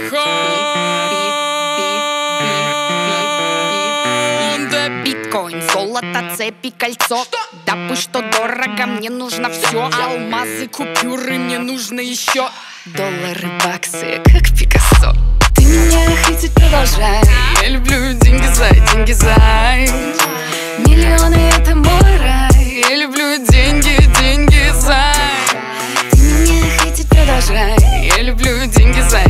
Биткоин, золото, цепи, кольцо. Да пусть что дорого, мне нужно все. Алмазы, купюры, мне нужно еще. Доллары, баксы, как Пикассо. Ты меня хоть продолжай. Я люблю деньги за. Миллионы — это мой рай. Я люблю деньги за. Ты меня хоть продолжай. Я люблю деньги за.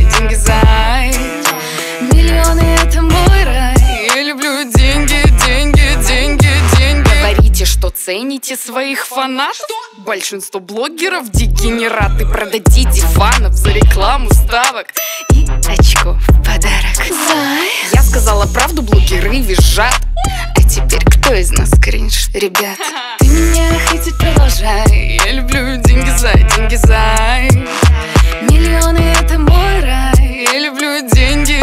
Миллионы — это мой рай. Я люблю деньги. Говорите, что цените своих фанатов. Большинство блогеров дегенераты. Продадите фанов за рекламу ставок и очков в подарок. Я сказала правду, блогеры визжат. А теперь кто из нас кринж, ребят? Ты меня хоть продолжай. Я люблю деньги за. Миллионы — это мой рай. Я люблю деньги.